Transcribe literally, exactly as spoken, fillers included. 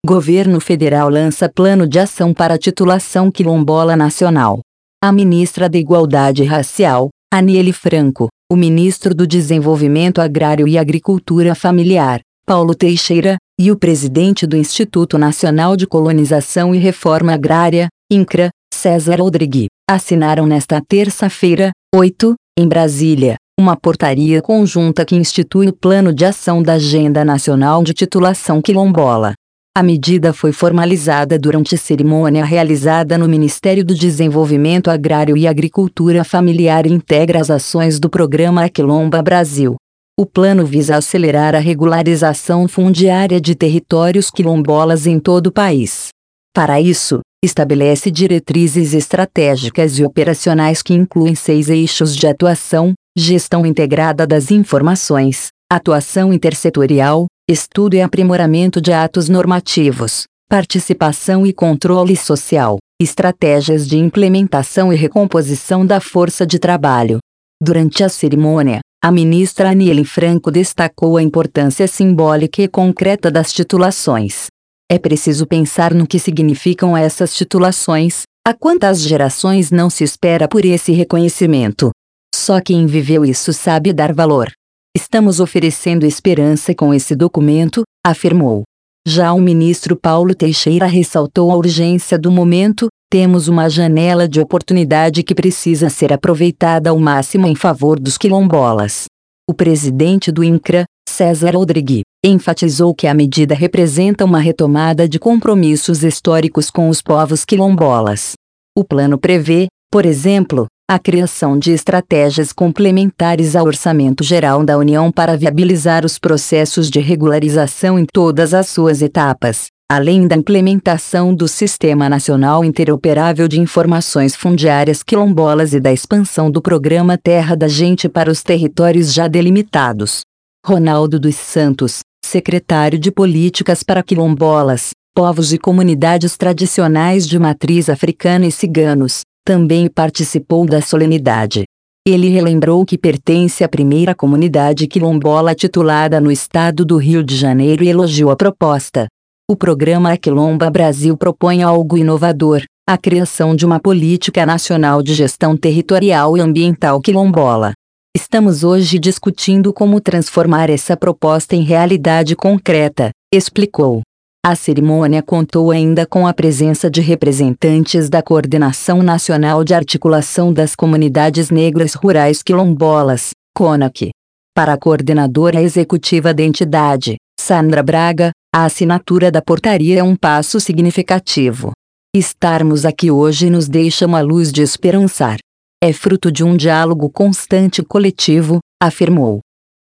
Governo Federal lança plano de ação para a titulação quilombola nacional. A ministra da Igualdade Racial, Aniele Franco, o ministro do Desenvolvimento Agrário e Agricultura Familiar, Paulo Teixeira, e o presidente do Instituto Nacional de Colonização e Reforma Agrária, INCRA, César Rodrigues, assinaram nesta terça-feira, oito, em Brasília, uma portaria conjunta que institui o Plano de Ação da Agenda Nacional de Titulação Quilombola. A medida foi formalizada durante cerimônia realizada no Ministério do Desenvolvimento Agrário e Agricultura Familiar e integra as ações do Programa Aquilomba Brasil. O plano visa acelerar a regularização fundiária de territórios quilombolas em todo o país. Para isso, estabelece diretrizes estratégicas e operacionais que incluem seis eixos de atuação: gestão integrada das informações, atuação intersetorial, estudo e aprimoramento de atos normativos, participação e controle social, estratégias de implementação e recomposição da força de trabalho. Durante a cerimônia, a ministra Aniele Franco destacou a importância simbólica e concreta das titulações. É preciso pensar no que significam essas titulações, há quantas gerações não se espera por esse reconhecimento. Só quem viveu isso sabe dar valor. Estamos oferecendo esperança com esse documento, afirmou. Já o ministro Paulo Teixeira ressaltou a urgência do momento: temos uma janela de oportunidade que precisa ser aproveitada ao máximo em favor dos quilombolas. O presidente do INCRA, César Rodrigues, enfatizou que a medida representa uma retomada de compromissos históricos com os povos quilombolas. O plano prevê, por exemplo, a criação de estratégias complementares ao Orçamento Geral da União para viabilizar os processos de regularização em todas as suas etapas, além da implementação do Sistema Nacional Interoperável de Informações Fundiárias Quilombolas e da expansão do Programa Terra da Gente para os territórios já delimitados. Ronaldo dos Santos, secretário de Políticas para Quilombolas, Povos e Comunidades Tradicionais de Matriz Africana e Ciganos, também participou da solenidade. Ele relembrou que pertence à primeira comunidade quilombola titulada no estado do Rio de Janeiro e elogiou a proposta. O programa Aquilomba Brasil propõe algo inovador: a criação de uma política nacional de gestão territorial e ambiental quilombola. Estamos hoje discutindo como transformar essa proposta em realidade concreta, explicou. A cerimônia contou ainda com a presença de representantes da Coordenação Nacional de Articulação das Comunidades Negras Rurais Quilombolas, CONAQ. Para a coordenadora executiva da entidade, Sandra Braga, a assinatura da portaria é um passo significativo. Estarmos aqui hoje nos deixa uma luz de esperançar. É fruto de um diálogo constante e coletivo, afirmou.